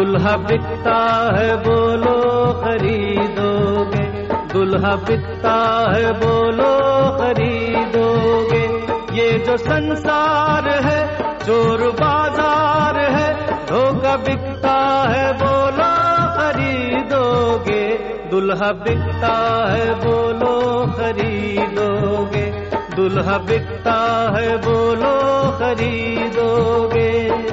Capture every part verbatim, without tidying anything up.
दुल्हा बिकता है बोलो खरीदोगे, दुल्हा बिकता है बोलो खरीदोगे। ये जो संसार है चोर बाजार है, धोखा बिकता है बोलो खरीदोगे, दुल्हा बिकता है बोलो खरीदोगे, दुल्हा बिकता है बोलो खरीदोगे।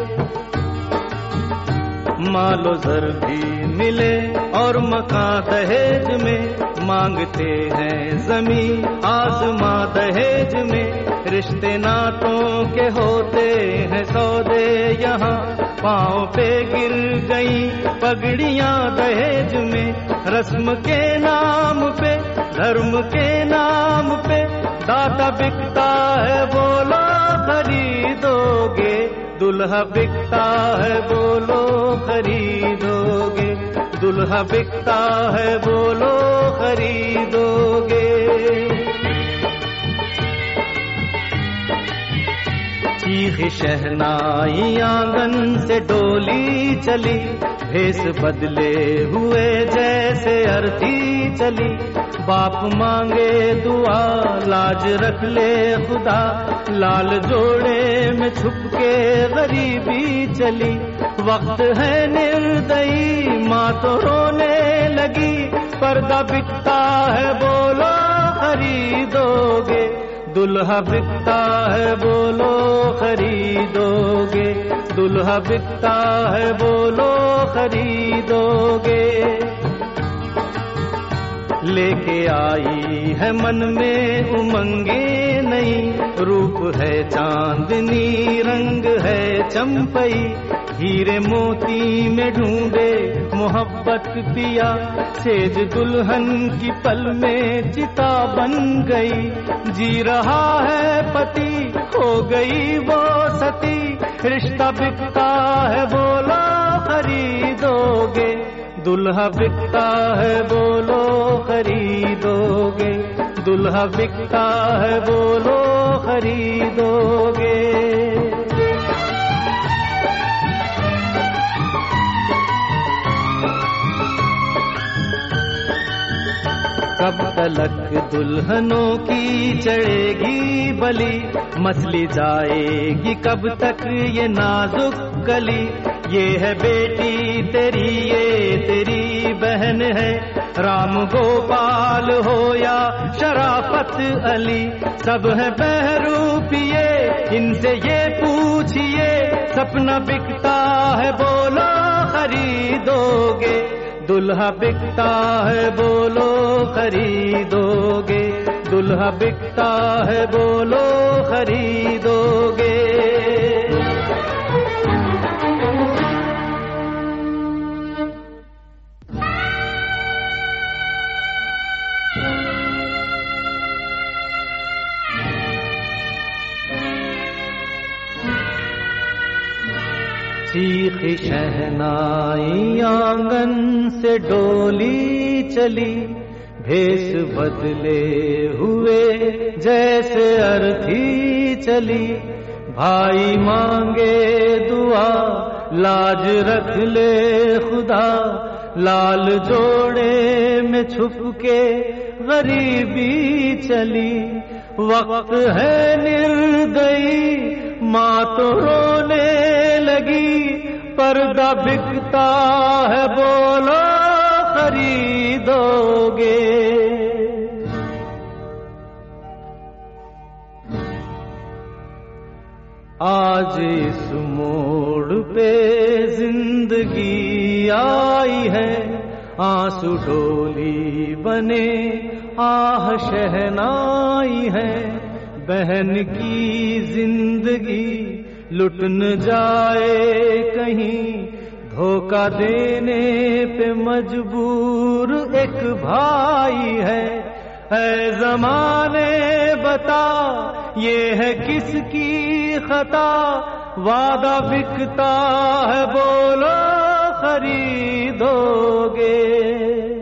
मालो जर भी मिले और मकान दहेज में, मांगते हैं जमीन आसमां दहेज में। रिश्ते नातों के होते हैं सौदे यहाँ, पाँव पे गिर गई पगड़ियाँ दहेज में। रस्म के नाम पे धर्म के नाम पे दाता बिकता है बोलो खरीदोगे, दुल्हा बिकता है बोलो खरीदोगे, दुल्हा बिकता है बोलो खरीदोगे। चीख शहनाई आंगन से डोली चली, भेस बदले हुए जैसे अर्थी चली। बाप मांगे दुआ लाज रख ले खुदा, लाल जोड़े में छुप के गरीबी चली। वक्त है निर्दयी माँ तो रोने लगी, पर्दा बिकता है बोलो खरीदोगे, दुल्हा बिकता है बोलो खरीदोगे, दुल्हा बिकता है बोलो खरीदोगे। लेके आई है मन में उमंगे नई, रूप है चांदनी रंग है चंपई। हीरे मोती में ढूंढे मोहब्बत पिया, सेज दुल्हन की पल में चिता बन गई। जी रहा है पति हो गई वो सती, रिश्ता बिकता है बोलो खरीदोगे, दुल्हा बिकता है बोलो खरीदोगे, दुल्हा बिकता है बोलो खरीदोगे। कब तलक दुल्हनों की चढ़ेगी बलि, मसली जाएगी कब तक ये नाजुक कली। ये है बेटी तेरी ये तेरी बहन है, राम गोपाल हो या शराफत अली। सब है बहरूपिये इनसे ये पूछिए, सपना बिकता है बोलो खरीदोगे, दुल्हा बिकता है बोलो खरीदोगे, दुल्हा बिकता है बोलो खरीदोगे। चीख शहनाई आंगन से डोली चली, भेस बदले हुए जैसे अर्थी चली। भाई मांगे दुआ लाज रख ले खुदा, लाल जोड़े में छुप के गरीबी चली। वक्त है निर्दयी माँ तो रोने लगी, पर्दा बिकता है बोलो खरीदोगे। आज इस मोड़ पे जिंदगी आई है, आंसू डोली बने आह शहनाई है। बहन की जिंदगी लुट न जाए कहीं, धोखा देने पे मजबूर एक भाई है। है ज़माने बता ये है किसकी खता, वादा बिकता है बोलो खरीदोगे।